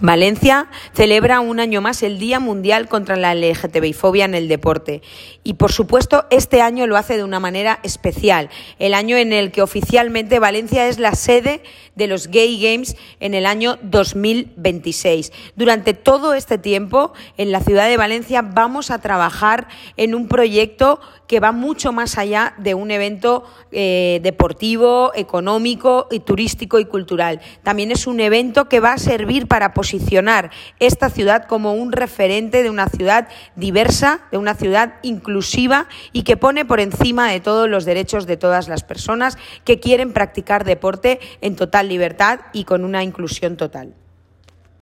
Valencia celebra un año más el Día Mundial contra la LGTBI-fobia en el deporte y, por supuesto, este año lo hace de una manera especial, el año en el que oficialmente Valencia es la sede de los Gay Games en el año 2026. Durante todo este tiempo, en la ciudad de Valencia vamos a trabajar en un proyecto que va mucho más allá de un evento deportivo, económico, y turístico y cultural. También es un evento que va a servir para posicionar esta ciudad como un referente de una ciudad diversa, de una ciudad inclusiva y que pone por encima de todos los derechos de todas las personas que quieren practicar deporte en total libertad y con una inclusión total.